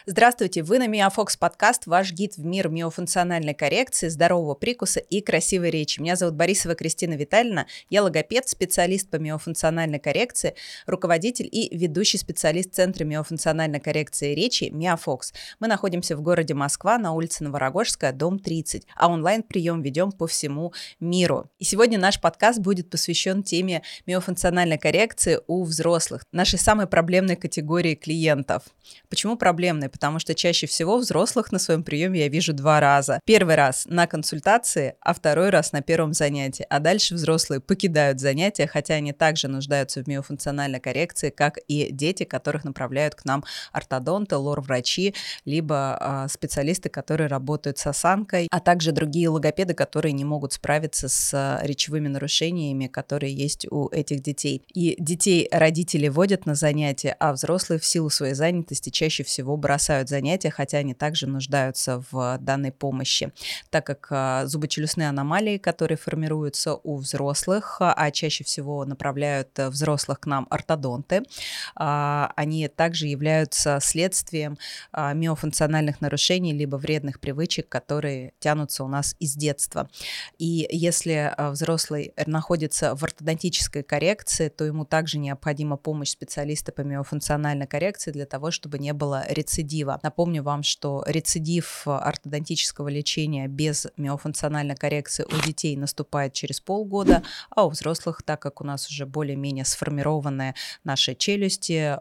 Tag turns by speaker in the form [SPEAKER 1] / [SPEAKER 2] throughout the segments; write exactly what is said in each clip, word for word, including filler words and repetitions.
[SPEAKER 1] Здравствуйте, вы на Миофокс подкаст, ваш гид в мир миофункциональной коррекции, здорового прикуса и красивой речи. Меня зовут Борисова Кристина Витальевна, я логопед, специалист по миофункциональной коррекции, руководитель и ведущий специалист Центра миофункциональной коррекции речи Миофокс. Мы находимся в городе Москва на улице Новорогожская, дом тридцать, а онлайн-прием ведем по всему миру. И сегодня наш подкаст будет посвящен теме миофункциональной коррекции у взрослых, нашей самой проблемной категории клиентов. Почему проблемной? Потому что чаще всего взрослых на своем приеме я вижу два раза. Первый раз на консультации, а второй раз на первом занятии. А дальше взрослые покидают занятия, хотя они также нуждаются в миофункциональной коррекции, как и дети, которых направляют к нам ортодонты, лор-врачи, либо э, специалисты, которые работают с осанкой, а также другие логопеды, которые не могут справиться с речевыми нарушениями, которые есть у этих детей. И детей родители водят на занятия, а взрослые в силу своей занятости чаще всего бросают занятия, хотя они также нуждаются в данной помощи, так как а, зубочелюстные аномалии, которые формируются у взрослых, а чаще всего направляют взрослых к нам ортодонты, а, они также являются следствием а, миофункциональных нарушений либо вредных привычек, которые тянутся у нас из детства. И если а, взрослый находится в ортодонтической коррекции, то ему также необходима помощь специалиста по миофункциональной коррекции для того, чтобы не было рецидива. Напомню вам, что рецидив ортодонтического лечения без миофункциональной коррекции у детей наступает через полгода, а у взрослых, так как у нас уже более-менее сформированные наши челюсти,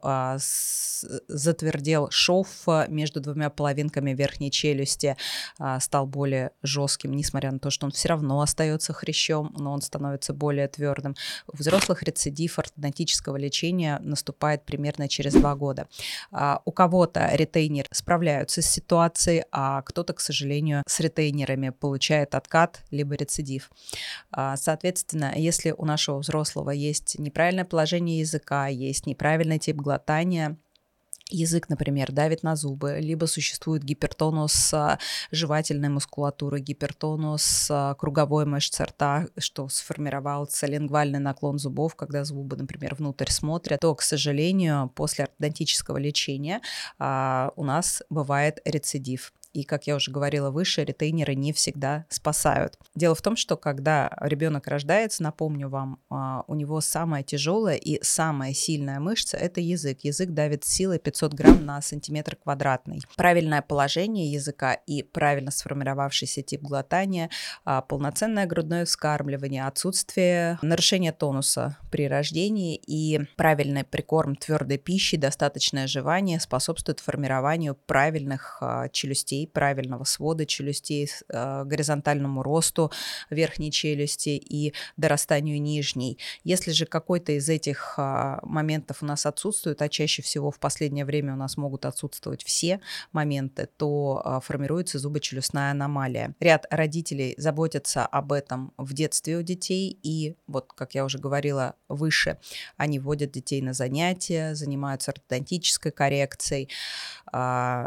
[SPEAKER 1] затвердел шов между двумя половинками верхней челюсти, стал более жестким, несмотря на то, что он все равно остается хрящом, но он становится более твердым. У взрослых рецидив ортодонтического лечения наступает примерно через два года. У кого-то ретейнер справляются с ситуацией, а кто-то, к сожалению, с ретейнерами получает откат либо рецидив. Соответственно, если у нашего взрослого есть неправильное положение языка, есть неправильный тип глотания, язык, например, давит на зубы, либо существует гипертонус жевательной мускулатуры, гипертонус круговой мышцы рта, что сформировался лингвальный наклон зубов, когда зубы, например, внутрь смотрят, то, к сожалению, после ортодонтического лечения а, у нас бывает рецидив. И, как я уже говорила выше, ретейнеры не всегда спасают. Дело в том, что когда ребенок рождается, напомню вам, у него самая тяжелая и самая сильная мышца – это язык. Язык давит силой пятьсот грамм на сантиметр квадратный. Правильное положение языка и правильно сформировавшийся тип глотания, полноценное грудное вскармливание, отсутствие нарушения тонуса при рождении и правильный прикорм твердой пищи, достаточное жевание способствует формированию правильных челюстей, правильного свода челюстей, э, горизонтальному росту верхней челюсти и дорастанию нижней. Если же какой-то из этих э, моментов у нас отсутствует, а чаще всего в последнее время у нас могут отсутствовать все моменты, то э, формируется зубочелюстная аномалия. Ряд родителей заботятся об этом в детстве у детей, и вот, как я уже говорила выше, они водят детей на занятия, занимаются ортодонтической коррекцией, э,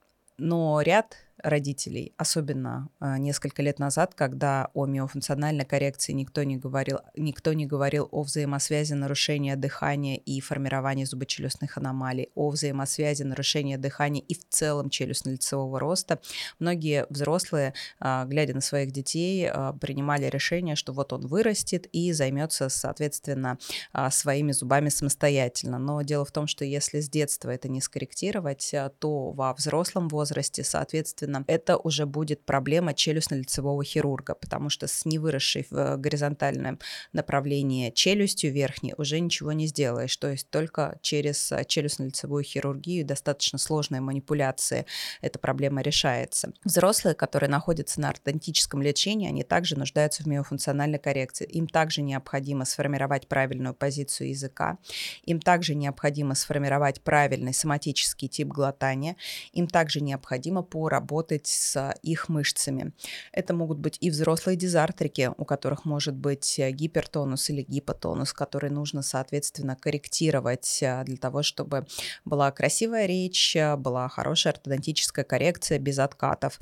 [SPEAKER 1] но ряд родителей, особенно э, несколько лет назад, когда о миофункциональной коррекции никто не говорил, никто не говорил о взаимосвязи нарушения дыхания и формирования зубочелюстных аномалий, о взаимосвязи нарушения дыхания и в целом челюстно-лицевого роста. Многие взрослые, э, глядя на своих детей, э, принимали решение, что вот он вырастет и займется, соответственно, э, своими зубами самостоятельно. Но дело в том, что если с детства это не скорректировать, то во взрослом возрасте, соответственно, это уже будет проблема челюстно-лицевого хирурга, потому что с невыросшей в горизонтальном направлении челюстью верхней уже ничего не сделаешь, то есть только через челюстно-лицевую хирургию, достаточно сложные манипуляции, эта проблема решается. Взрослые, которые находятся на ортодонтическом лечении, они также нуждаются в миофункциональной коррекции. Им также необходимо сформировать правильную позицию языка, им также необходимо сформировать правильный соматический тип глотания, им также необходимо поработать с их мышцами. Это могут быть и взрослые дизартрики, у которых может быть гипертонус или гипотонус, который нужно, соответственно, корректировать для того, чтобы была красивая речь, была хорошая ортодонтическая коррекция без откатов.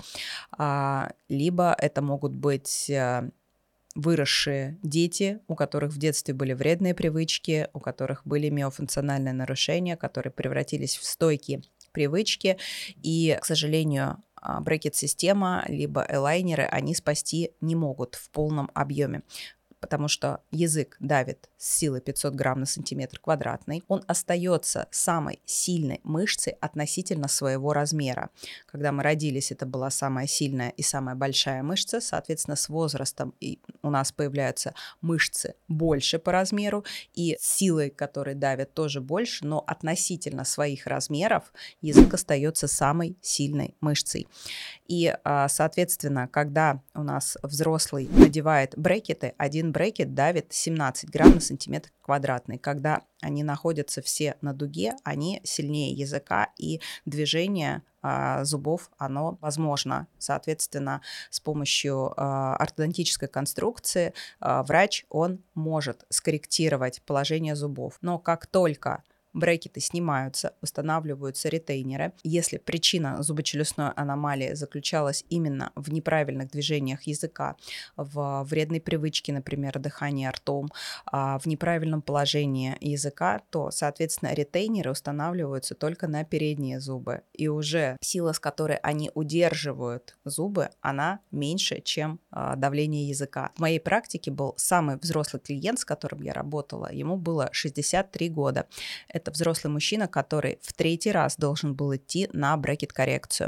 [SPEAKER 1] Либо это могут быть выросшие дети, у которых в детстве были вредные привычки, у которых были миофункциональные нарушения, которые превратились в стойкие привычки, и, к сожалению, брекет-система либо элайнеры, они спасти не могут в полном объеме, потому что язык давит с силой пятьсот грамм на сантиметр квадратный. Он остается самой сильной мышцей относительно своего размера. Когда мы родились, это была самая сильная и самая большая мышца. Соответственно, с возрастом и у нас появляются мышцы больше по размеру, и силой, которые давят, тоже больше, но относительно своих размеров язык остается самой сильной мышцей. И, соответственно, когда у нас взрослый надевает брекеты, один брекет давит семнадцать грамм на сантиметр квадратный. Когда они находятся все на дуге, они сильнее языка, и движение а, зубов, оно возможно. Соответственно, с помощью а, ортодонтической конструкции а, врач, он может скорректировать положение зубов. Но как только брекеты снимаются, устанавливаются ретейнеры. Если причина зубочелюстной аномалии заключалась именно в неправильных движениях языка, в вредной привычке, например, дыхания ртом, в неправильном положении языка, то, соответственно, ретейнеры устанавливаются только на передние зубы. И уже сила, с которой они удерживают зубы, она меньше, чем давление языка. В моей практике был самый взрослый клиент, с которым я работала. Ему было шестьдесят три года. Это взрослый мужчина, который в третий раз должен был идти на брекет-коррекцию.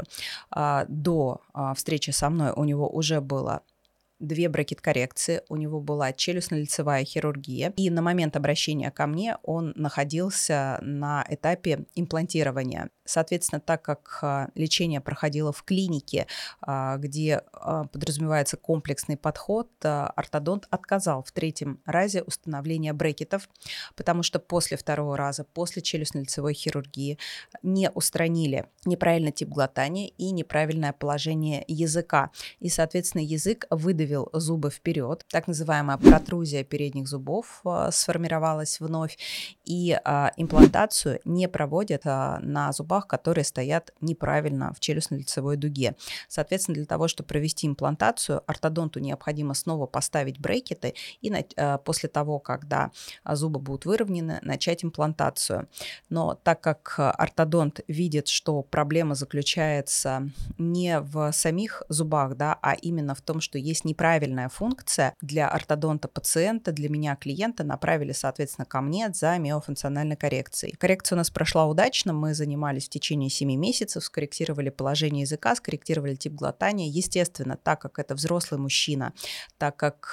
[SPEAKER 1] До встречи со мной у него уже было две брекет-коррекции, у него была челюстно-лицевая хирургия, и на момент обращения ко мне он находился на этапе имплантирования. Соответственно, так как лечение проходило в клинике, где подразумевается комплексный подход, ортодонт отказал в третьем разе установления брекетов, потому что после второго раза, после челюстно-лицевой хирургии, не устранили неправильный тип глотания и неправильное положение языка. И, соответственно, язык выдавил зубы вперед, так называемая протрузия передних зубов а, сформировалась вновь, и а, имплантацию не проводят а, на зубах, которые стоят неправильно в челюстно-лицевой дуге. Соответственно, для того, чтобы провести имплантацию, ортодонту необходимо снова поставить брекеты и а, после того, когда зубы будут выровнены, начать имплантацию. Но так как ортодонт видит, что проблема заключается не в самих зубах, да, а именно в том, что есть неправильная функция, для ортодонта пациента, для меня клиента направили, соответственно, ко мне за миофункциональной коррекцией. Коррекция у нас прошла удачно, мы занимались в течение семи месяцев, скорректировали положение языка, скорректировали тип глотания. Естественно, так как это взрослый мужчина, так как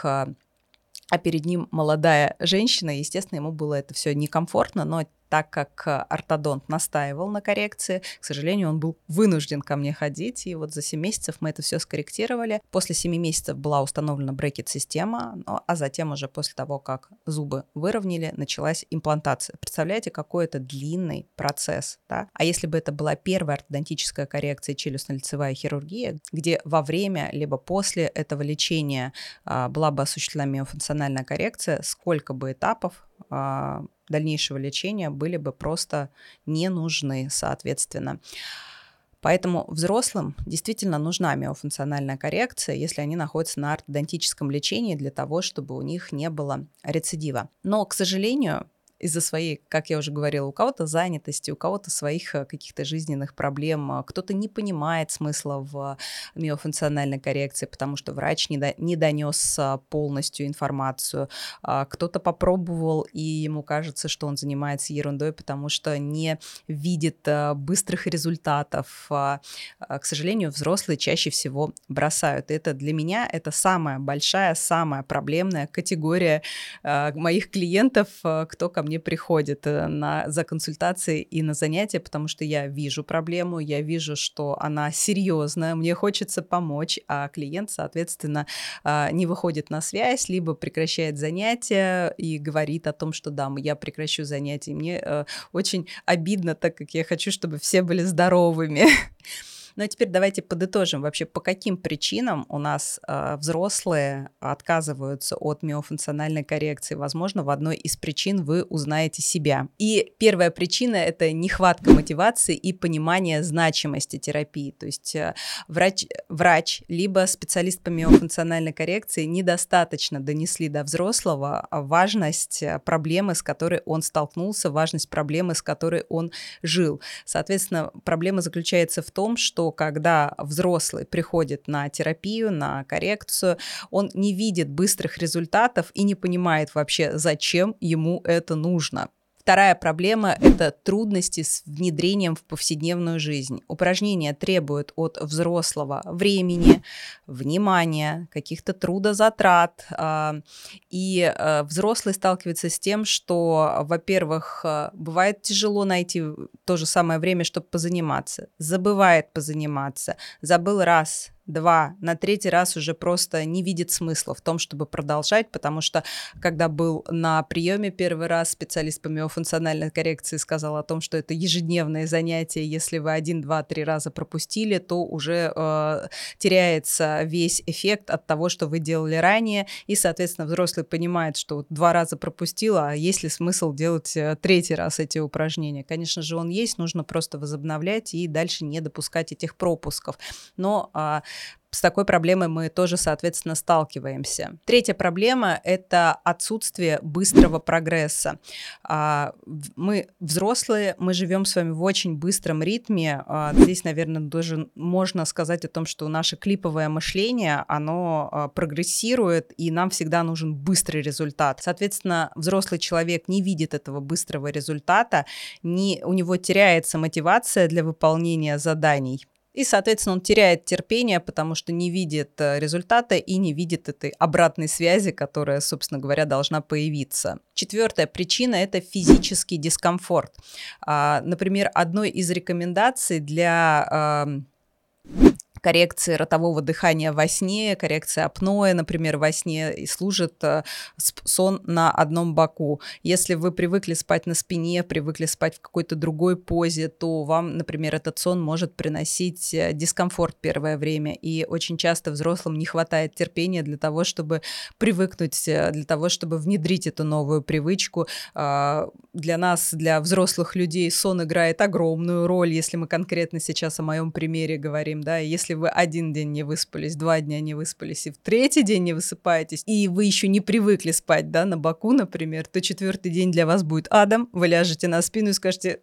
[SPEAKER 1] а перед ним молодая женщина, естественно, ему было это все некомфортно, но так как ортодонт настаивал на коррекции, к сожалению, он был вынужден ко мне ходить, и вот за семь месяцев мы это все скорректировали. После семи месяцев была установлена брекет-система, ну, а затем уже после того, как зубы выровняли, началась имплантация. Представляете, какой это длинный процесс, да? А если бы это была первая ортодонтическая коррекция, челюстно-лицевая хирургия, где во время либо после этого лечения а, была бы осуществлена миофункциональная коррекция, сколько бы этапов а, дальнейшего лечения были бы просто не нужны, соответственно. Поэтому взрослым действительно нужна миофункциональная коррекция, если они находятся на ортодонтическом лечении, для того, чтобы у них не было рецидива. Но, к сожалению, из-за своей, как я уже говорила, у кого-то занятости, у кого-то своих каких-то жизненных проблем, кто-то не понимает смысла в миофункциональной коррекции, потому что врач не, до, не донес полностью информацию, кто-то попробовал, и ему кажется, что он занимается ерундой, потому что не видит быстрых результатов. К сожалению, взрослые чаще всего бросают. И это для меня это самая большая, самая проблемная категория моих клиентов, кто ко мне приходит на, за консультацией и на занятия, потому что я вижу проблему, я вижу, что она серьезная, мне хочется помочь, а клиент, соответственно, не выходит на связь, либо прекращает занятия и говорит о том, что да, я прекращу занятия. Мне очень обидно, так как я хочу, чтобы все были здоровыми. Ну а теперь давайте подытожим вообще, по каким причинам у нас э, взрослые отказываются от миофункциональной коррекции. Возможно, в одной из причин вы узнаете себя. И первая причина – это нехватка мотивации и понимания значимости терапии. То есть э, врач, врач либо специалист по миофункциональной коррекции недостаточно донесли до взрослого важность проблемы, с которой он столкнулся, важность проблемы, с которой он жил. Соответственно, проблема заключается в том, что когда взрослый приходит на терапию, на коррекцию, он не видит быстрых результатов и не понимает вообще, зачем ему это нужно. Вторая проблема – это трудности с внедрением в повседневную жизнь. Упражнения требуют от взрослого времени, внимания, каких-то трудозатрат. И взрослый сталкивается с тем, что, во-первых, бывает тяжело найти то же самое время, чтобы позаниматься. Забывает позаниматься. Забыл раз, два, на третий раз уже просто не видит смысла в том, чтобы продолжать, потому что, когда был на приеме первый раз, специалист по миофункциональной коррекции сказал о том, что это ежедневное занятие, если вы один, два, три раза пропустили, то уже э, теряется весь эффект от того, что вы делали ранее, и, соответственно, взрослый понимает, что вот два раза пропустил, а есть ли смысл делать третий раз эти упражнения? Конечно же, он есть, нужно просто возобновлять и дальше не допускать этих пропусков. Но э, с такой проблемой мы тоже, соответственно, сталкиваемся. Третья проблема – это отсутствие быстрого прогресса. Мы взрослые, мы живем с вами в очень быстром ритме. Здесь, наверное, даже можно сказать о том, что наше клиповое мышление, оно прогрессирует, и нам всегда нужен быстрый результат. Соответственно, взрослый человек не видит этого быстрого результата, не, у него теряется мотивация для выполнения заданий. И, соответственно, он теряет терпение, потому что не видит результата и не видит этой обратной связи, которая, собственно говоря, должна появиться. Четвертая причина – это физический дискомфорт. Например, одной из рекомендаций для коррекции ротового дыхания во сне, коррекция апноэ, например, во сне, и служит сон на одном боку. Если вы привыкли спать на спине, привыкли спать в какой-то другой позе, то вам, например, этот сон может приносить дискомфорт первое время. И очень часто взрослым не хватает терпения для того, чтобы привыкнуть, для того, чтобы внедрить эту новую привычку. Для нас, для взрослых людей, сон играет огромную роль, если мы конкретно сейчас о моем примере говорим, да, если вы один день не выспались, два дня не выспались, и в третий день не высыпаетесь, и вы еще не привыкли спать, да, на боку, например, то четвертый день для вас будет адом, вы ляжете на спину и скажете: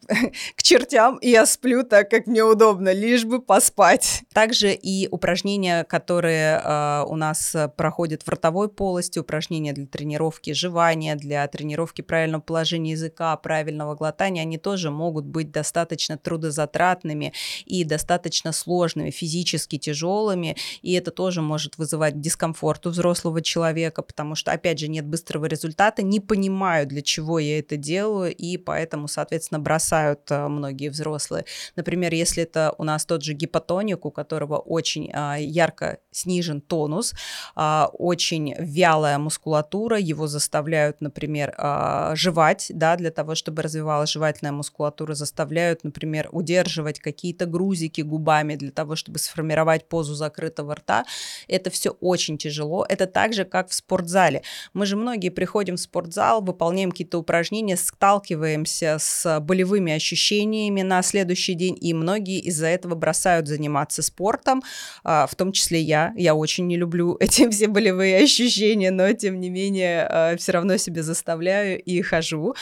[SPEAKER 1] к чертям, я сплю так, как мне удобно, лишь бы поспать. Также и упражнения, которые э, у нас проходят в ротовой полости, упражнения для тренировки жевания, для тренировки правильного положения языка, правильного глотания, они тоже могут быть достаточно трудозатратными и достаточно сложными, физически тяжелыми, и это тоже может вызывать дискомфорт у взрослого человека, потому что, опять же, нет быстрого результата, не понимаю, для чего я это делаю, и поэтому, соответственно, бросаю многие взрослые. Например, если это у нас тот же гипотоник, у которого очень а, ярко снижен тонус, а, очень вялая мускулатура, его заставляют, например, а, жевать, да, для того, чтобы развивалась жевательная мускулатура, заставляют, например, удерживать какие-то грузики губами для того, чтобы сформировать позу закрытого рта. Это все очень тяжело. Это так же, как в спортзале. Мы же многие приходим в спортзал, выполняем какие-то упражнения, сталкиваемся с болевыми ощущениями на следующий день, и многие из-за этого бросают заниматься спортом, в том числе я. Я очень не люблю эти все болевые ощущения, но тем не менее все равно себе заставляю и хожу.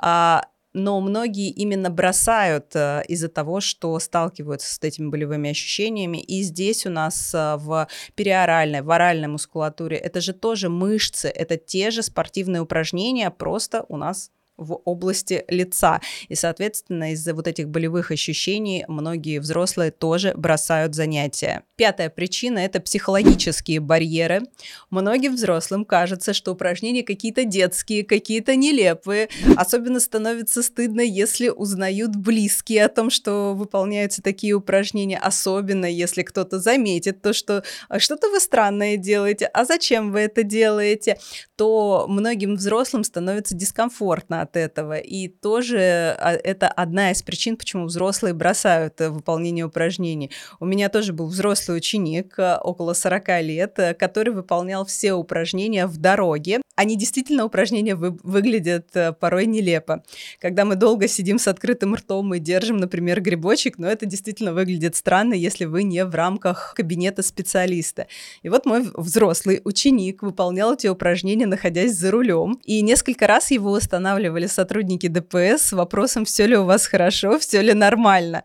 [SPEAKER 1] Но многие именно бросают из-за того, что сталкиваются с этими болевыми ощущениями. И здесь у нас в периоральной, в оральной мускулатуре это же тоже мышцы, это те же спортивные упражнения, просто у нас в области лица. И, соответственно, из-за вот этих болевых ощущений многие взрослые тоже бросают занятия. Пятая причина – это психологические барьеры. Многим взрослым кажется, что упражнения какие-то детские, какие-то нелепые. Особенно становится стыдно, если узнают близкие о том, что выполняются такие упражнения. Особенно, если кто-то заметит то, что что-то вы странное делаете, а зачем вы это делаете, то многим взрослым становится дискомфортно от этого. И тоже это одна из причин, почему взрослые бросают выполнение упражнений. У меня тоже был взрослый ученик, около сорок лет, который выполнял все упражнения в дороге. Они действительно, упражнения вы, выглядят порой нелепо. Когда мы долго сидим с открытым ртом и держим, например, грибочек, но это действительно выглядит странно, если вы не в рамках кабинета специалиста. И вот мой взрослый ученик выполнял эти упражнения, находясь за рулем. И несколько раз его останавливали сотрудники ДПС с вопросом: все ли у вас хорошо, все ли нормально.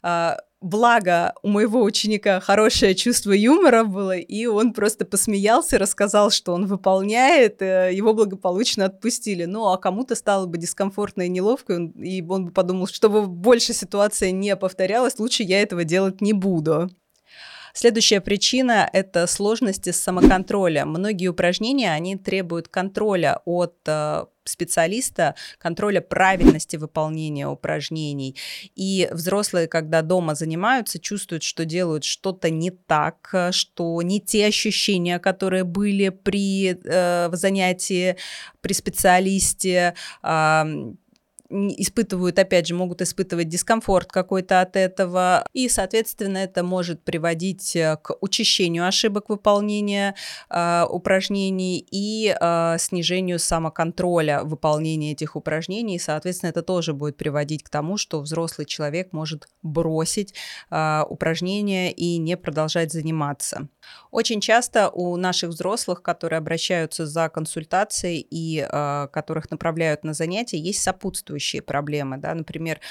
[SPEAKER 1] Благо, у моего ученика хорошее чувство юмора было, и он просто посмеялся, рассказал, что он выполняет, его благополучно отпустили. Ну, а кому-то стало бы дискомфортно и неловко, и он бы подумал, чтобы больше ситуация не повторялась, лучше я этого делать не буду. Следующая причина – это сложности с самоконтролем. Многие упражнения, они требуют контроля от э, специалиста, контроля правильности выполнения упражнений. И взрослые, когда дома занимаются, чувствуют, что делают что-то не так, что не те ощущения, которые были при э, занятии, при специалисте, э, испытывают, опять же, могут испытывать дискомфорт какой-то от этого, и, соответственно, это может приводить к учащению ошибок выполнения э, упражнений и э, снижению самоконтроля выполнения этих упражнений, и, соответственно, это тоже будет приводить к тому, что взрослый человек может бросить э, упражнения и не продолжать заниматься. Очень часто у наших взрослых, которые обращаются за консультацией и э, которых направляют на занятия, есть сопутствующие проблемы, да, например,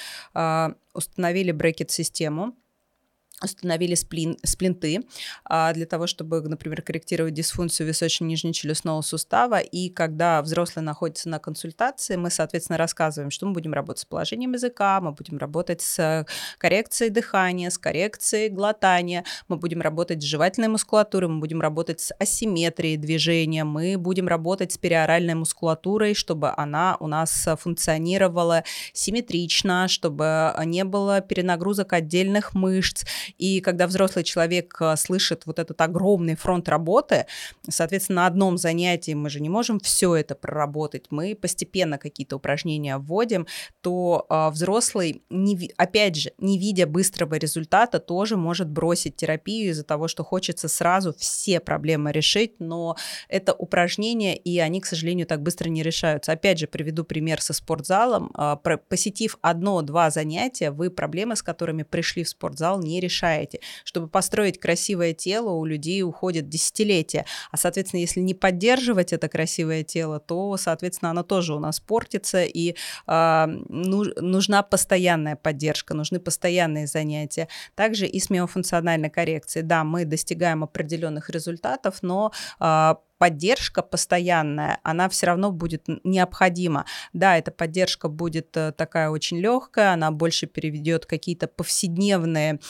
[SPEAKER 1] установили брекет-систему, установили сплин, сплинты а, для того, чтобы, например, корректировать дисфункцию височно-нижнечелюстного сустава. И когда взрослый находится на консультации, мы, соответственно, рассказываем, что мы будем работать с положением языка, мы будем работать с коррекцией дыхания, с коррекцией глотания, мы будем работать с жевательной мускулатурой, мы будем работать с асимметрией движения, мы будем работать с периоральной мускулатурой, чтобы она у нас функционировала симметрично, чтобы не было перенагрузок отдельных мышц. И когда взрослый человек слышит вот этот огромный фронт работы, соответственно, на одном занятии мы же не можем все это проработать, мы постепенно какие-то упражнения вводим, то э, взрослый, не, опять же, не видя быстрого результата, тоже может бросить терапию из-за того, что хочется сразу все проблемы решить, но это упражнения, и они, к сожалению, так быстро не решаются. Опять же, приведу пример со спортзалом. Э, про, посетив одно-два занятия, вы проблемы, с которыми пришли в спортзал, не решаете. Чтобы построить красивое тело, у людей уходят десятилетия. А, соответственно, если не поддерживать это красивое тело, то, соответственно, оно тоже у нас портится, и э, нужна постоянная поддержка, нужны постоянные занятия. Также и с миофункциональной коррекцией. Да, мы достигаем определенных результатов, но э, поддержка постоянная, она все равно будет необходима. Да, эта поддержка будет такая очень легкая, она больше переведет какие-то повседневные,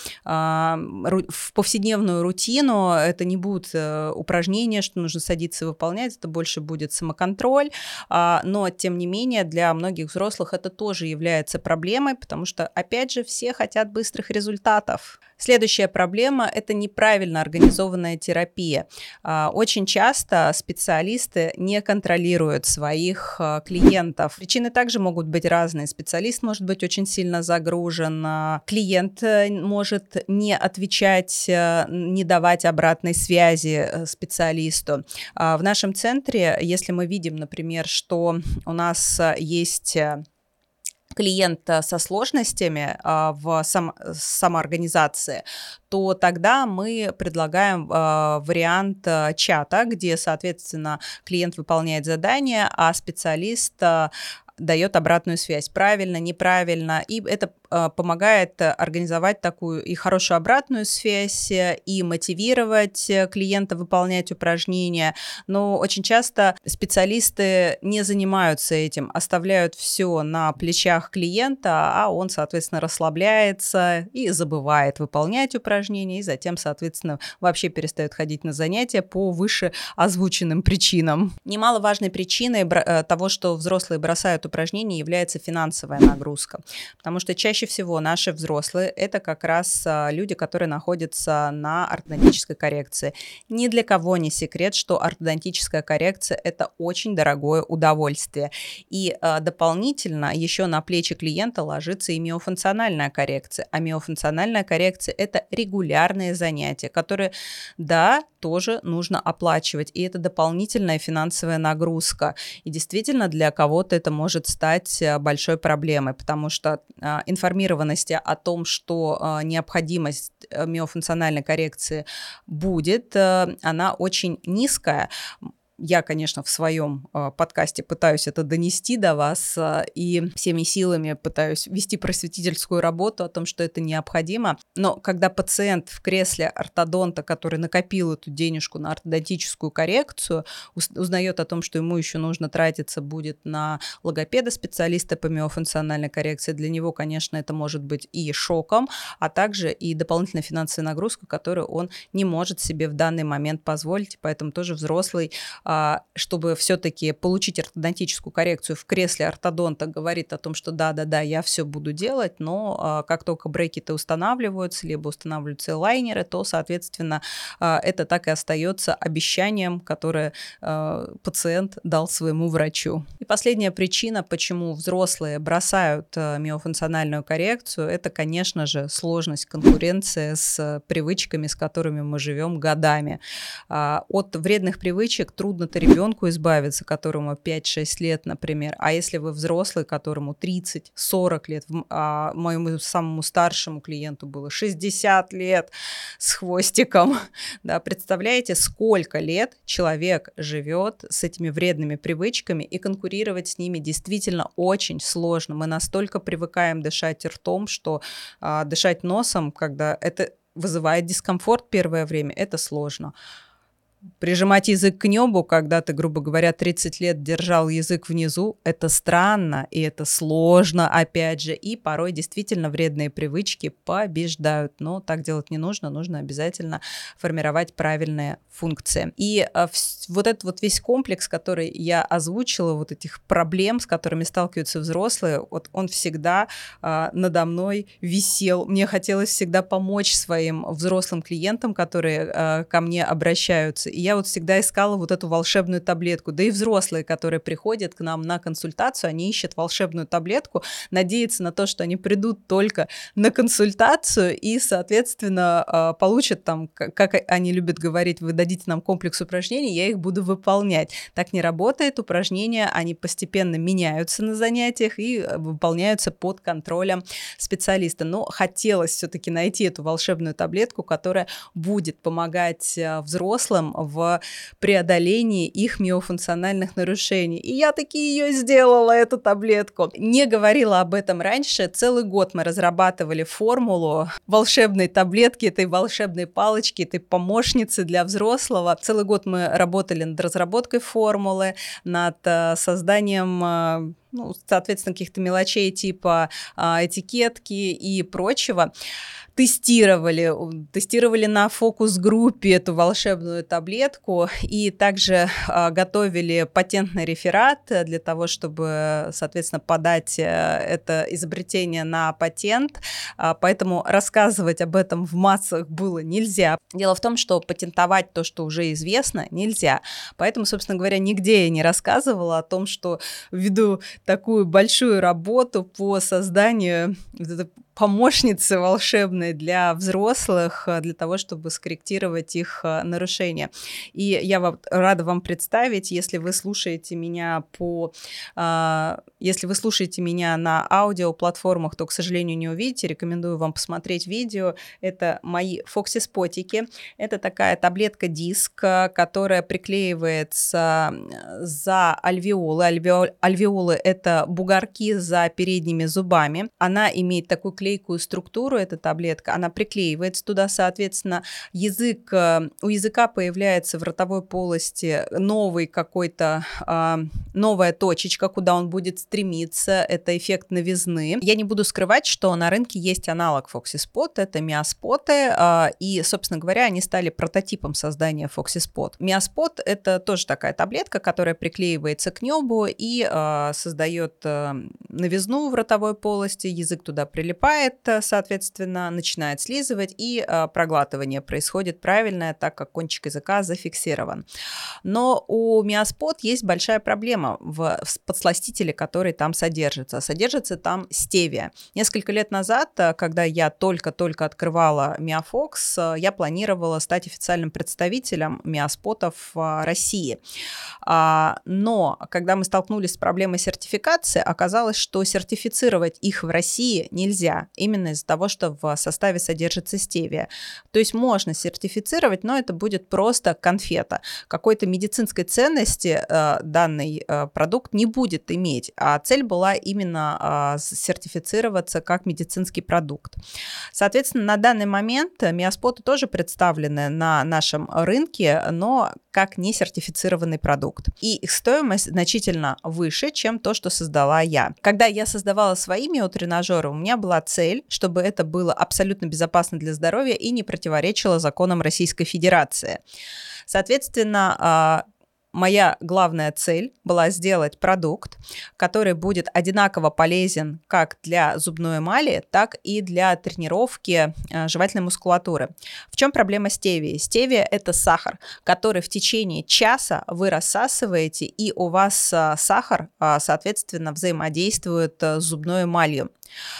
[SPEAKER 1] в повседневную рутину. Это не будут упражнения, что нужно садиться и выполнять, это больше будет самоконтроль. Но, тем не менее, для многих взрослых это тоже является проблемой, потому что, опять же, все хотят быстрых результатов. Следующая проблема – это неправильно организованная терапия. Очень часто специалисты не контролируют своих клиентов. Причины также могут быть разные. Специалист может быть очень сильно загружен, клиент может не отвечать, не давать обратной связи специалисту. В нашем центре, если мы видим, например, что у нас есть клиент со сложностями а, в сам, самоорганизации, то тогда мы предлагаем а, вариант а, чата, где, соответственно, клиент выполняет задание, а специалист а, дает обратную связь, правильно, неправильно, и это э, помогает организовать такую и хорошую обратную связь, и мотивировать клиента выполнять упражнения, но очень часто специалисты не занимаются этим, оставляют все на плечах клиента, а он, соответственно, расслабляется и забывает выполнять упражнения, и затем, соответственно, вообще перестает ходить на занятия по выше озвученным причинам. Немаловажной причиной того, что взрослые бросают упражнений является финансовая нагрузка. Потому что чаще всего наши взрослые – это как раз люди, которые находятся на ортодонтической коррекции. Ни для кого не секрет, что ортодонтическая коррекция – это очень дорогое удовольствие. И а, дополнительно еще на плечи клиента ложится и миофункциональная коррекция. А миофункциональная коррекция – это регулярные занятия, которые, да, тоже нужно оплачивать. И это дополнительная финансовая нагрузка. И действительно для кого-то это может стать большой проблемой, потому что а, информированности о том, что а, необходимость миофункциональной коррекции будет, а, она очень низкая. Я, конечно, в своем э, подкасте пытаюсь это донести до вас э, и всеми силами пытаюсь вести просветительскую работу о том, что это необходимо. Но когда пациент в кресле ортодонта, который накопил эту денежку на ортодонтическую коррекцию, узнает о том, что ему еще нужно тратиться будет на логопеда-специалиста по миофункциональной коррекции, для него, конечно, это может быть и шоком, а также и дополнительная финансовая нагрузка, которую он не может себе в данный момент позволить. Поэтому тоже взрослый, чтобы все-таки получить ортодонтическую коррекцию в кресле ортодонта, говорит о том, что да-да-да, я все буду делать, но как только брекеты устанавливаются, либо устанавливаются лайнеры, то, соответственно, это так и остается обещанием, которое пациент дал своему врачу. И последняя причина, почему взрослые бросают миофункциональную коррекцию, это, конечно же, сложность конкуренции с привычками, с которыми мы живем годами. От вредных привычек трудно Трудно-то ребенку избавиться, которому пять-шесть лет, например. А если вы взрослый, которому тридцать-сорок лет, а моему самому старшему клиенту было шестьдесят лет с хвостиком, да, представляете, сколько лет человек живет с этими вредными привычками, и конкурировать с ними действительно очень сложно. Мы настолько привыкаем дышать ртом, что а, дышать носом, когда это вызывает дискомфорт первое время, это сложно. Прижимать язык к небу, когда ты, грубо говоря, тридцать лет держал язык внизу, это странно, и это сложно, опять же, и порой действительно вредные привычки побеждают, но так делать не нужно, нужно обязательно формировать правильные функции. И а, вот этот вот весь комплекс, который я озвучила, вот этих проблем, с которыми сталкиваются взрослые, вот он всегда а, надо мной висел. Мне хотелось всегда помочь своим взрослым клиентам, которые а, ко мне обращаются. И я вот всегда искала вот эту волшебную таблетку. Да и взрослые, которые приходят к нам на консультацию, они ищут волшебную таблетку, надеются на то, что они придут только на консультацию и, соответственно, получат там, как они любят говорить, вы дадите нам комплекс упражнений, я их буду выполнять. Так не работает. Упражнения, они постепенно меняются на занятиях и выполняются под контролем специалиста. Но хотелось все-таки найти эту волшебную таблетку, которая будет помогать взрослым в преодолении их миофункциональных нарушений. И я таки ее сделала, эту таблетку. Не говорила об этом раньше. Целый год мы разрабатывали формулу волшебной таблетки, этой волшебной палочки, этой помощницы для взрослого. Целый год мы работали над разработкой формулы, над созданием, ну, соответственно, каких-то мелочей типа этикетки и прочего. Тестировали, тестировали на фокус-группе эту волшебную таблетку и также а, готовили патентный реферат для того, чтобы, соответственно, подать это изобретение на патент. А, поэтому рассказывать об этом в массах было нельзя. Дело в том, что патентовать то, что уже известно, нельзя. Поэтому, собственно говоря, нигде я не рассказывала о том, что веду такую большую работу по созданию помощницы волшебной для взрослых, для того, чтобы скорректировать их нарушения. И я вам, рада вам представить, если вы слушаете меня по... Если вы слушаете меня на аудиоплатформах, то, к сожалению, не увидите. Рекомендую вам посмотреть видео. Это мои фоксиспотики. Это такая таблетка-диск, которая приклеивается за альвеолы. Альвеолы — это бугорки за передними зубами. Она имеет такую клетку клейкую структуру, эта таблетка, она приклеивается туда, соответственно, язык, у языка появляется в ротовой полости новый какой-то, новая точечка, куда он будет стремиться, это эффект новизны. Я не буду скрывать, что на рынке есть аналог FoxySpot, это миоспоты, и, собственно говоря, они стали прототипом создания FoxySpot. Миоспот — это тоже такая таблетка, которая приклеивается к небу и создает новизну в ротовой полости, язык туда прилипает, соответственно, начинает слизывать, и проглатывание происходит правильное, так как кончик языка зафиксирован. Но у миоспот есть большая проблема в подсластителе, который там содержится. Содержится там стевия. Несколько лет назад, когда я только-только открывала Миофокс, я планировала стать официальным представителем миоспотов в России. Но когда мы столкнулись с проблемой сертификации, оказалось, что сертифицировать их в России нельзя, именно из-за того, что в составе содержится стевия. То есть можно сертифицировать, но это будет просто конфета. Какой-то медицинской ценности э, данный э, продукт не будет иметь, а цель была именно э, сертифицироваться как медицинский продукт. Соответственно, на данный момент миоспоты тоже представлены на нашем рынке, но как несертифицированный продукт. И их стоимость значительно выше, чем то, что создала я. Когда я создавала свои миотренажеры, у меня была цель, чтобы это было абсолютно безопасно для здоровья и не противоречило законам Российской Федерации. Соответственно, моя главная цель была сделать продукт, который будет одинаково полезен как для зубной эмали, так и для тренировки жевательной мускулатуры. В чем проблема стевии? Стевия – это сахар, который в течение часа вы рассасываете, и у вас сахар, соответственно, взаимодействует с зубной эмалью.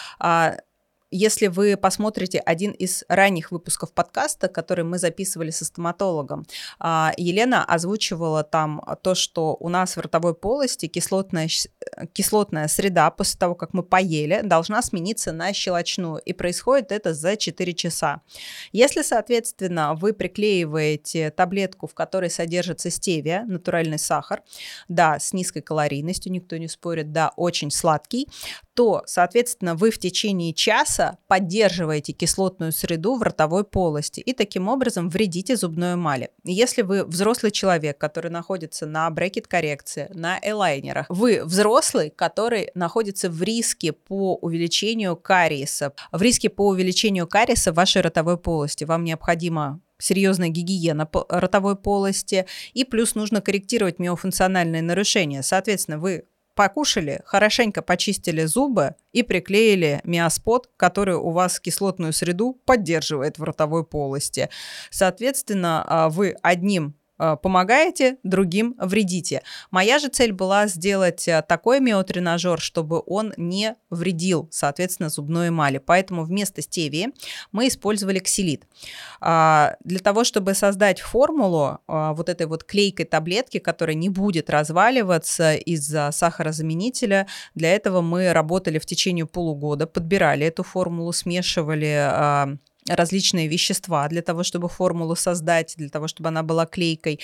[SPEAKER 1] Если вы посмотрите один из ранних выпусков подкаста, который мы записывали со стоматологом, Елена озвучивала там то, что у нас в ротовой полости кислотная, кислотная среда после того, как мы поели, должна смениться на щелочную, и происходит это за четыре часа. Если, соответственно, вы приклеиваете таблетку, в которой содержится стевия, натуральный сахар, да, с низкой калорийностью, никто не спорит, да, очень сладкий, то, соответственно, вы в течение часа поддерживаете кислотную среду в ротовой полости и таким образом вредите зубной эмали. Если вы взрослый человек, который находится на брекет-коррекции, на элайнерах, вы взрослый, который находится в риске по увеличению кариеса, в риске по увеличению кариеса в вашей ротовой полости, вам необходимо серьезная гигиена ротовой полости, и плюс нужно корректировать миофункциональные нарушения. Соответственно, вы покушали, хорошенько почистили зубы и приклеили миоспот, который у вас кислотную среду поддерживает в ротовой полости. Соответственно, вы одним помогаете, другим вредите. Моя же цель была сделать такой миотренажер, чтобы он не вредил, соответственно, зубной эмали. Поэтому вместо стевии мы использовали ксилит. Для того, чтобы создать формулу вот этой вот клейкой таблетки, которая не будет разваливаться из-за сахарозаменителя, для этого мы работали в течение полугода, подбирали эту формулу, смешивали различные вещества для того, чтобы формулу создать, для того, чтобы она была клейкой,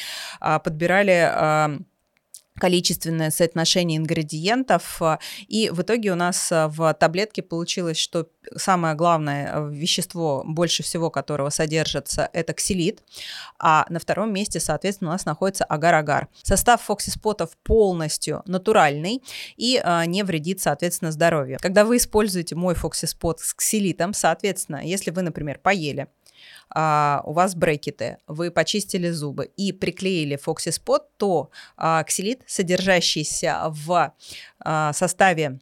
[SPEAKER 1] подбирали количественное соотношение ингредиентов, и в итоге у нас в таблетке получилось, что самое главное вещество, больше всего которого содержится, это ксилит, а на втором месте, соответственно, у нас находится агар-агар. Состав FoxySpot'ов полностью натуральный и не вредит, соответственно, здоровью. Когда вы используете мой FoxySpot с ксилитом, соответственно, если вы, например, поели, Uh, у вас брекеты, вы почистили зубы и приклеили FoxySpot, то uh, ксилит, содержащийся в uh, составе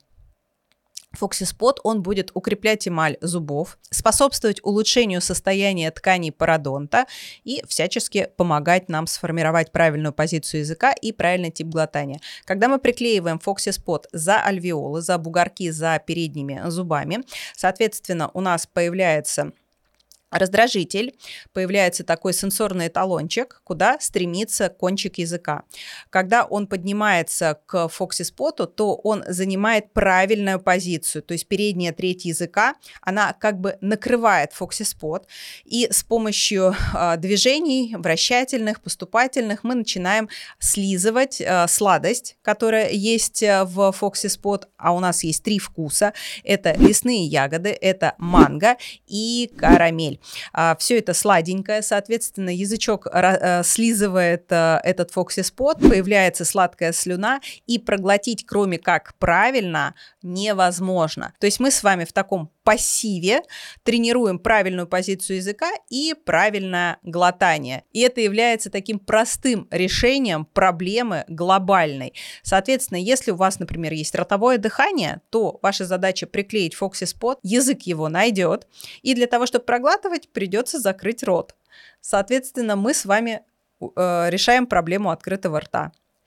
[SPEAKER 1] FoxySpot, он будет укреплять эмаль зубов, способствовать улучшению состояния тканей пародонта и всячески помогать нам сформировать правильную позицию языка и правильный тип глотания. Когда мы приклеиваем FoxySpot за альвеолы, за бугорки, за передними зубами, соответственно, у нас появляется раздражитель, появляется такой сенсорный эталончик, куда стремится кончик языка. Когда он поднимается к фокси-споту, то он занимает правильную позицию, то есть передняя треть языка, она как бы накрывает фокси-спот, и с помощью э, движений вращательных, поступательных мы начинаем слизывать э, сладость, которая есть в фокси-спот, а у нас есть три вкуса. Это лесные ягоды, это манго и карамель. Все это сладенькое, соответственно, язычок слизывает этот фокси-спот, появляется сладкая слюна, и проглотить, кроме как правильно, невозможно. То есть мы с вами в таком пассиве тренируем правильную позицию языка и правильное глотание. И это является таким простым решением проблемы глобальной. Соответственно, если у вас, например, есть ротовое дыхание, то ваша задача приклеить фокси-спот, язык его найдет, и для того, чтобы проглатывать, придется закрыть рот. Соответственно, мы с вами э, решаем проблему открытого рта.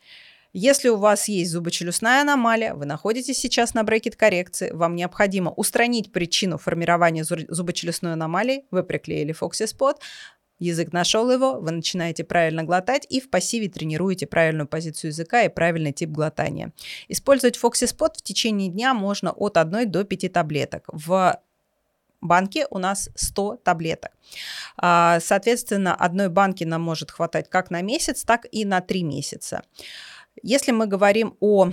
[SPEAKER 1] Если у вас есть зубочелюстная аномалия, вы находитесь сейчас на брекет-коррекции, вам необходимо устранить причину формирования зубочелюстной аномалии, вы приклеили фокси-спот, язык нашел его, вы начинаете правильно глотать и в пассиве тренируете правильную позицию языка и правильный тип глотания. Использовать фокси-спот в течение дня можно от одной до пяти таблеток. В банке у нас сто таблеток. Соответственно, одной банки нам может хватать как на месяц, так и на три месяца. Если мы говорим о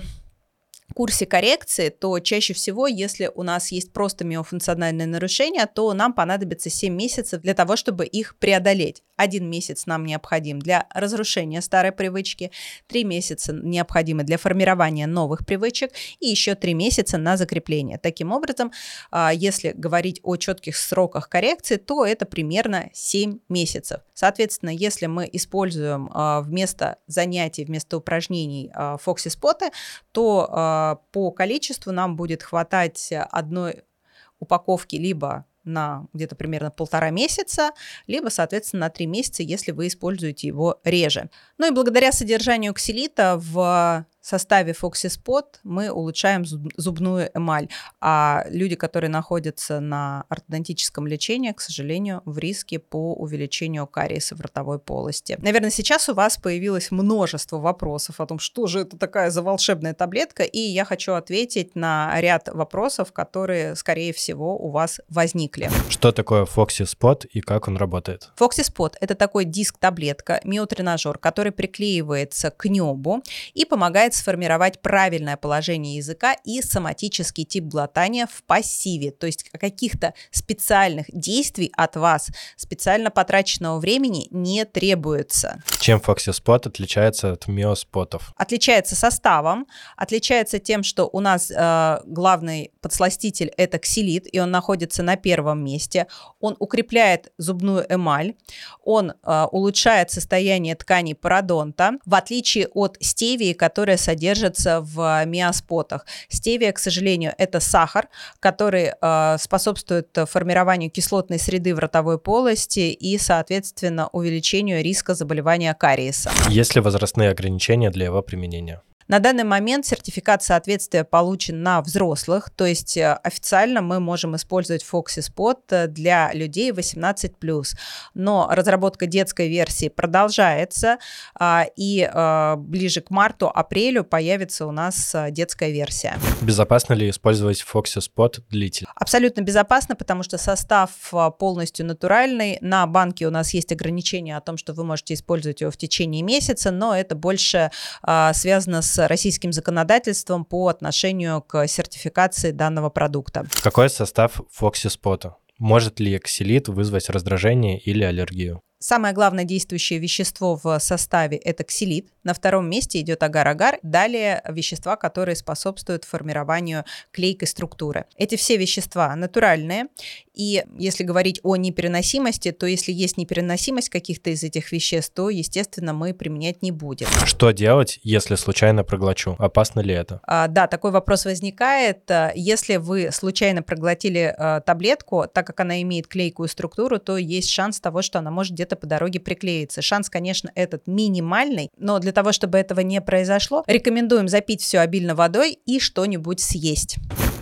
[SPEAKER 1] курсе коррекции, то чаще всего, если у нас есть просто миофункциональные нарушения, то нам понадобится семь месяцев для того, чтобы их преодолеть. Один месяц нам необходим для разрушения старой привычки, три месяца необходимы для формирования новых привычек и еще три месяца на закрепление. Таким образом, если говорить о четких сроках коррекции, то это примерно семь месяцев. Соответственно, если мы используем вместо занятий, вместо упражнений фокси-споты, то по количеству нам будет хватать одной упаковки либо на где-то примерно полтора месяца, либо, соответственно, на три месяца, если вы используете его реже. Ну и благодаря содержанию ксилита в составе фокси-спот мы улучшаем зубную эмаль, а люди, которые находятся на ортодонтическом лечении, к сожалению, в риске по увеличению кариеса в ротовой полости. Наверное, сейчас у вас появилось множество вопросов о том, что же это такая за волшебная таблетка, и я хочу ответить на ряд вопросов, которые, скорее всего, у вас возникли.
[SPEAKER 2] Что такое фокси-спот и как он работает?
[SPEAKER 1] Фокси-спот – это такой диск-таблетка, миотренажер, который приклеивается к небу и помогает сформировать правильное положение языка и соматический тип глотания в пассиве, то есть каких-то специальных действий от вас, специально потраченного времени не требуется.
[SPEAKER 2] Чем фокси-спот отличается от миоспотов?
[SPEAKER 1] Отличается составом, отличается тем, что у нас э, главный подсластитель – это ксилит, и он находится на первом месте. Он укрепляет зубную эмаль, он э, улучшает состояние тканей пародонта, в отличие от стевии, которая содержится в миоспотах. Стевия, к сожалению, это сахар, который э, способствует формированию кислотной среды в ротовой полости и, соответственно, увеличению риска заболевания кариеса.
[SPEAKER 2] Есть ли возрастные ограничения для его применения?
[SPEAKER 1] На данный момент сертификат соответствия получен на взрослых, то есть официально мы можем использовать фокси-спот для людей восемнадцать плюс. Но разработка детской версии продолжается, и ближе к марту-апрелю появится у нас детская версия.
[SPEAKER 2] Безопасно ли использовать фокси-спот длительно?
[SPEAKER 1] Абсолютно безопасно, потому что состав полностью натуральный. На банке у нас есть ограничения о том, что вы можете использовать его в течение месяца, но это больше связано с с российским законодательством по отношению к сертификации данного продукта.
[SPEAKER 2] Какой состав фокси-спота? Может ли ксилит вызвать раздражение или аллергию?
[SPEAKER 1] Самое главное действующее вещество в составе – это ксилит. На втором месте идет агар-агар. Далее вещества, которые способствуют формированию клейкой структуры. Эти все вещества натуральные. И если говорить о непереносимости, то если есть непереносимость каких-то из этих веществ, то, естественно, мы применять не будем.
[SPEAKER 2] Что делать, если случайно проглочу? Опасно ли это?
[SPEAKER 1] А, да, такой вопрос возникает. Если вы случайно проглотили а, таблетку, так как она имеет клейкую структуру, то есть шанс того, что она может где-то по дороге приклеиться. Шанс, конечно, этот минимальный, но для того, чтобы этого не произошло, рекомендуем запить все обильно водой и что-нибудь съесть.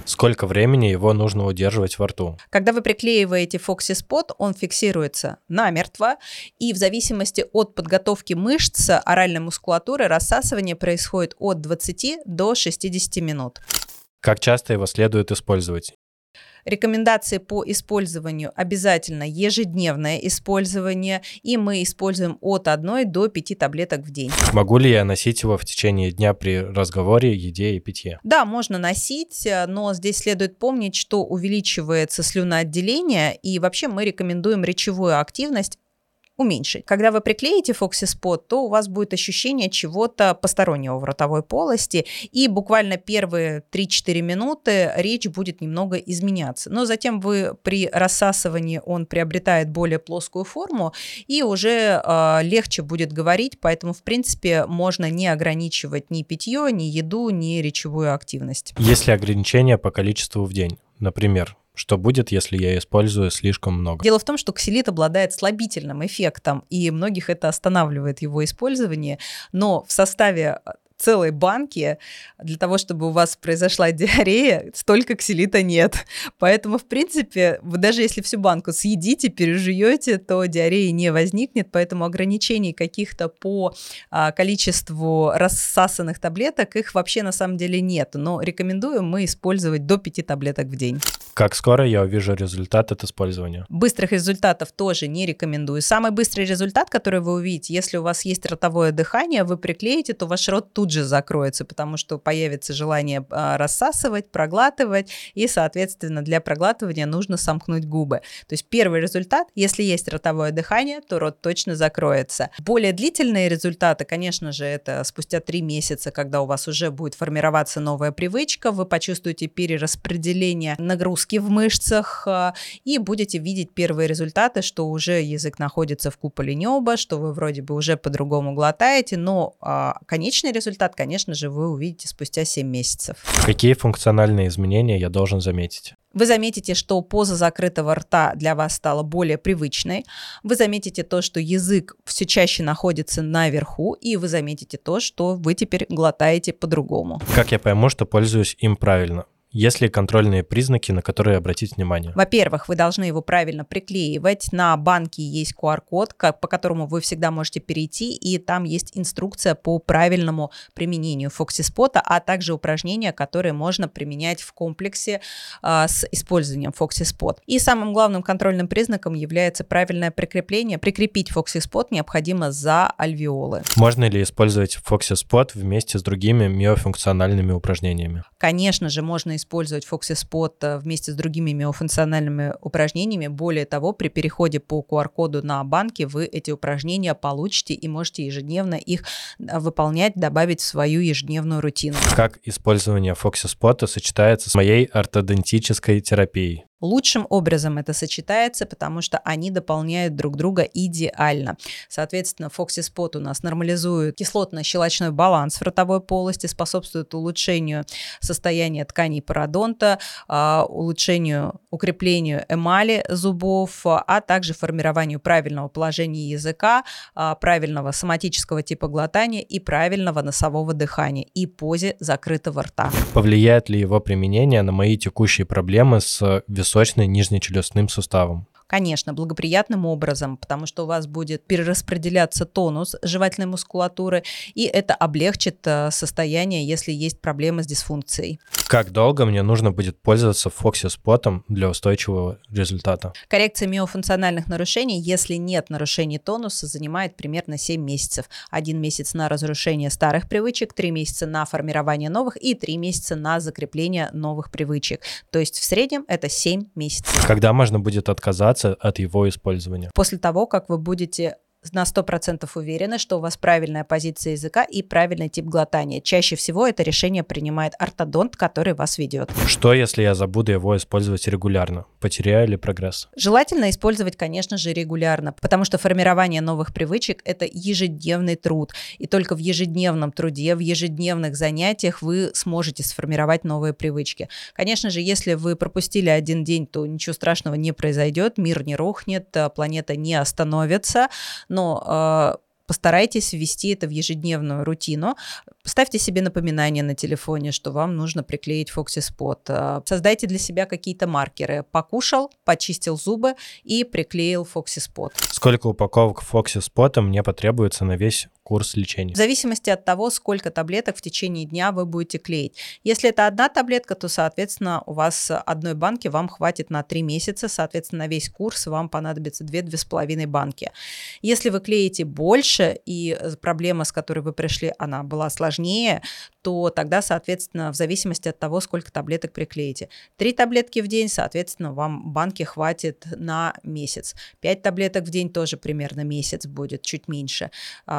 [SPEAKER 2] Сколько времени его нужно удерживать во рту?
[SPEAKER 1] Когда вы приклеиваете Foxy Spot, он фиксируется намертво, и в зависимости от подготовки мышц оральной мускулатуры рассасывание происходит от двадцати до шестидесяти минут.
[SPEAKER 2] Как часто его следует использовать?
[SPEAKER 1] Рекомендации по использованию: обязательно ежедневное использование, и мы используем от одной до пяти таблеток в день.
[SPEAKER 2] Могу ли я носить его в течение дня при разговоре, еде и питье?
[SPEAKER 1] Да, можно носить, но здесь следует помнить, что увеличивается слюноотделение, и вообще мы рекомендуем речевую активность уменьшить. Когда вы приклеите Foxy Spot, то у вас будет ощущение чего-то постороннего в ротовой полости, и буквально первые три-четыре минуты речь будет немного изменяться. Но затем вы при рассасывании он приобретает более плоскую форму, и уже э, легче будет говорить, поэтому, в принципе, можно не ограничивать ни питье, ни еду, ни речевую активность.
[SPEAKER 2] Есть ли ограничения по количеству в день? Например, что будет, если я использую слишком много?
[SPEAKER 1] Дело в том, что ксилит обладает слабительным эффектом, и многих это останавливает его использование, но в составе целой банки для того, чтобы у вас произошла диарея, столько ксилита нет. Поэтому, в принципе, вы даже если всю банку съедите, пережуете, то диареи не возникнет, поэтому ограничений каких-то по а, количеству рассасанных таблеток, их вообще на самом деле нет, но рекомендуем мы использовать до пяти таблеток в день.
[SPEAKER 2] Как скоро я увижу результат от использования?
[SPEAKER 1] Быстрых результатов тоже не рекомендую. Самый быстрый результат, который вы увидите, если у вас есть ротовое дыхание, вы приклеите, то ваш рот тут же закроется, потому что появится желание а, рассасывать, проглатывать, и, соответственно, для проглатывания нужно сомкнуть губы. То есть первый результат: если есть ротовое дыхание, то рот точно закроется. Более длительные результаты, конечно же, это спустя три месяца, когда у вас уже будет формироваться новая привычка, вы почувствуете перераспределение нагрузки в мышцах а, и будете видеть первые результаты, что уже язык находится в куполе неба, что вы вроде бы уже по-другому глотаете, но а, конечный результат, конечно же, вы увидите спустя семь месяцев.
[SPEAKER 2] Какие функциональные изменения я должен заметить?
[SPEAKER 1] Вы заметите, что поза закрытого рта для вас стала более привычной. Вы заметите то, что язык все чаще находится наверху, и вы заметите то, что вы теперь глотаете по-другому.
[SPEAKER 2] Как я пойму, что пользуюсь им правильно? Есть ли контрольные признаки, на которые обратить внимание?
[SPEAKER 1] Во-первых, вы должны его правильно приклеивать. На банке есть ку ар-код, по которому вы всегда можете перейти, и там есть инструкция по правильному применению Foxy Spot, а также упражнения, которые можно применять в комплексе а, с использованием Foxy Spot. И самым главным контрольным признаком является правильное прикрепление. Прикрепить Foxy Spot необходимо за альвеолы.
[SPEAKER 2] Можно ли использовать Foxy Spot вместе с другими миофункциональными упражнениями?
[SPEAKER 1] Конечно же, можно использовать Foxy Spot вместе с другими миофункциональными упражнениями. Более того, при переходе по ку ар-коду на банке вы эти упражнения получите и можете ежедневно их выполнять, добавить в свою ежедневную рутину.
[SPEAKER 2] Как использование Foxy Spot сочетается с моей ортодонтической терапией?
[SPEAKER 1] Лучшим образом это сочетается, потому что они дополняют друг друга идеально. Соответственно, Foxy Spot у нас нормализует кислотно-щелочной баланс в ротовой полости, способствует улучшению состояния тканей пародонта, улучшению, укреплению эмали зубов, а также формированию правильного положения языка, правильного соматического типа глотания и правильного носового дыхания и позе закрытого рта.
[SPEAKER 2] Повлияет ли его применение на мои текущие проблемы с весом височно-нижнечелюстным суставом?
[SPEAKER 1] Конечно, благоприятным образом, потому что у вас будет перераспределяться тонус жевательной мускулатуры, и это облегчит состояние, если есть проблемы с дисфункцией.
[SPEAKER 2] Как долго мне нужно будет пользоваться Foxy Spot для устойчивого результата?
[SPEAKER 1] Коррекция миофункциональных нарушений, если нет нарушений тонуса, занимает примерно семь месяцев. Один месяц на разрушение старых привычек, три месяца на формирование новых и три месяца на закрепление новых привычек. То есть в среднем это семь месяцев.
[SPEAKER 2] Когда можно будет отказаться от его использования?
[SPEAKER 1] После того, как вы будете на сто процентов уверены, что у вас правильная позиция языка и правильный тип глотания. Чаще всего это решение принимает ортодонт, который вас ведет.
[SPEAKER 2] Что, если я забуду его использовать регулярно? Потеряю ли прогресс?
[SPEAKER 1] Желательно использовать, конечно же, регулярно, потому что формирование новых привычек – это ежедневный труд. И только в ежедневном труде, в ежедневных занятиях вы сможете сформировать новые привычки. Конечно же, если вы пропустили один день, то ничего страшного не произойдет, мир не рухнет, планета не остановится. Но э, постарайтесь ввести это в ежедневную рутину. Ставьте себе напоминание на телефоне, что вам нужно приклеить FoxySpot. Создайте для себя какие-то маркеры. Покушал, почистил зубы и приклеил FoxySpot.
[SPEAKER 2] Сколько упаковок FoxySpot мне потребуется на весь курс лечения?
[SPEAKER 1] В зависимости от того, сколько таблеток в течение дня вы будете клеить. Если это одна таблетка, то, соответственно, у вас одной банки вам хватит на три месяца, соответственно, на весь курс вам понадобится две-две с половиной банки. Если вы клеите больше, и проблема, с которой вы пришли, она была сложнее, то тогда, соответственно, в зависимости от того, сколько таблеток приклеите. Три таблетки в день, соответственно, вам банки хватит на месяц. Пять таблеток в день тоже примерно месяц будет, чуть меньше.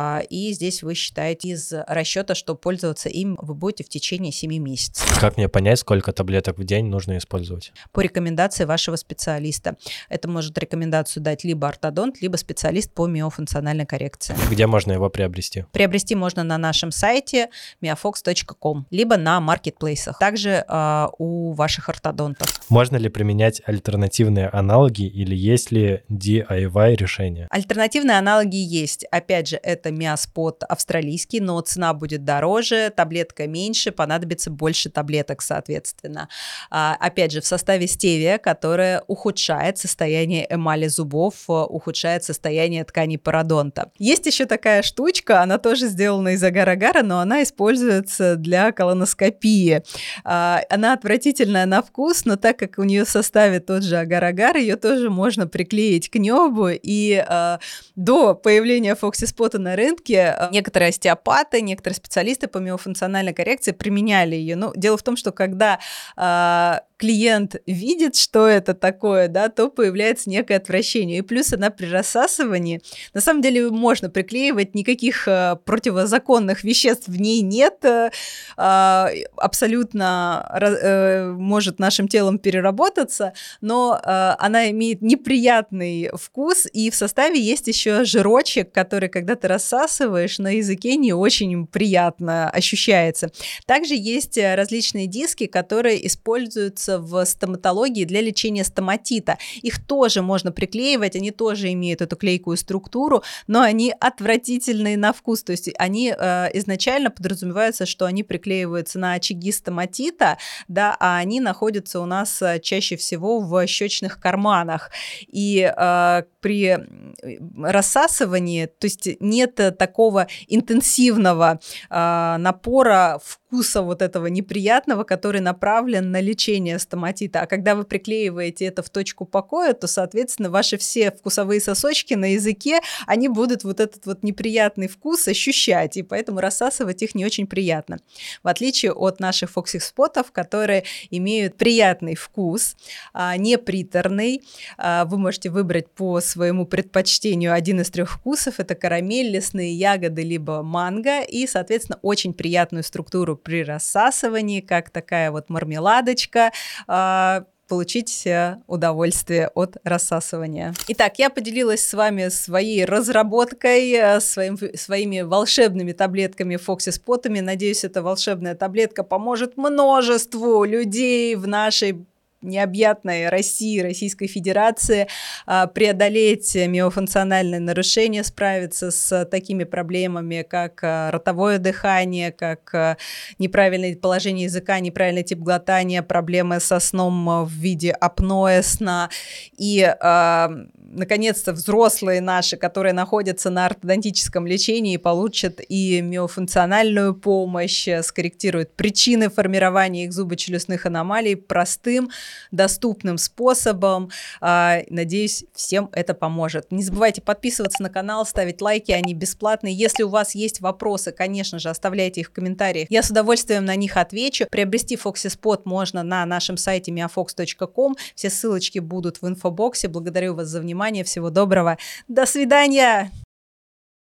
[SPEAKER 1] И здесь вы считаете из расчета, что пользоваться им вы будете в течение семи месяцев.
[SPEAKER 2] Как мне понять, сколько таблеток в день нужно использовать?
[SPEAKER 1] По рекомендации вашего специалиста. Это может рекомендацию дать либо ортодонт, либо специалист по миофункциональной коррекции.
[SPEAKER 2] Где можно его приобрести?
[SPEAKER 1] Приобрести можно на нашем сайте миофокс точка ком, либо на маркетплейсах, также э, у ваших ортодонтов.
[SPEAKER 2] Можно ли применять альтернативные аналоги или есть ли ди ай вай решения?
[SPEAKER 1] Альтернативные аналоги есть. Опять же, это миоспот австралийский, но цена будет дороже, таблетка меньше, понадобится больше таблеток, соответственно. А, опять же, в составе стевия, которая ухудшает состояние эмали зубов, ухудшает состояние тканей пародонта. Есть еще такая штучка, она тоже сделана из агар-агара, но она используется для колоноскопии. А, она отвратительная на вкус, но так как у нее в составе тот же агар-агар, ее тоже можно приклеить к небу, и а, до появления FoxySpot на рынке некоторые остеопаты, некоторые специалисты по миофункциональной коррекции применяли ее. Ну, дело в том, что когда а, клиент видит, что это такое, да, то появляется некое отвращение. И плюс она при рассасывании, на самом деле можно приклеивать, никаких а, противозаконных веществ в ней нет, а, абсолютно а, может нашим телом переработаться, но а, она имеет неприятный вкус, и в составе есть еще жирочек, который, когда ты рассасываешь, на языке не очень приятно ощущается. Также есть различные диски, которые используются в стоматологии для лечения стоматита. Их тоже можно приклеивать, они тоже имеют эту клейкую структуру, но они отвратительные на вкус, то есть они э, изначально подразумевается, что они приклеиваются на очаги стоматита, да, а они находятся у нас чаще всего в щечных карманах. И э, при рассасывании, то есть нет такого интенсивного э, напора вкуса вот этого неприятного, который направлен на лечение стоматита. А когда вы приклеиваете это в точку покоя, то, соответственно, ваши все вкусовые сосочки на языке, они будут вот этот вот неприятный вкус ощущать, и поэтому рассасывать их не очень приятно. В отличие от наших FoxySpot'ов, которые имеют приятный вкус, не приторный. Вы можете выбрать по своему предпочтению один из трех вкусов. Это карамель, лесные ягоды, либо манго. И, соответственно, очень приятную структуру при рассасывании, как такая вот мармеладочка, получить удовольствие от рассасывания. Итак, я поделилась с вами своей разработкой, своим, своими волшебными таблетками FoxySpot'ами. Надеюсь, эта волшебная таблетка поможет множеству людей в нашей необъятной России, Российской Федерации преодолеть миофункциональные нарушения, справиться с такими проблемами, как ротовое дыхание, как неправильное положение языка, неправильный тип глотания, проблемы со сном в виде апноэ сна. И, наконец-то, взрослые наши, которые находятся на ортодонтическом лечении, получат и миофункциональную помощь, скорректируют причины формирования их зубочелюстных аномалий простым, доступным способом. Надеюсь, всем это поможет. Не забывайте подписываться на канал, ставить лайки, они бесплатные. Если у вас есть вопросы, конечно же, оставляйте их в комментариях. Я с удовольствием на них отвечу. Приобрести FoxySpot можно на нашем сайте миофокс точка ком. Все ссылочки будут в инфобоксе. Благодарю вас за внимание. Всего доброго. До свидания!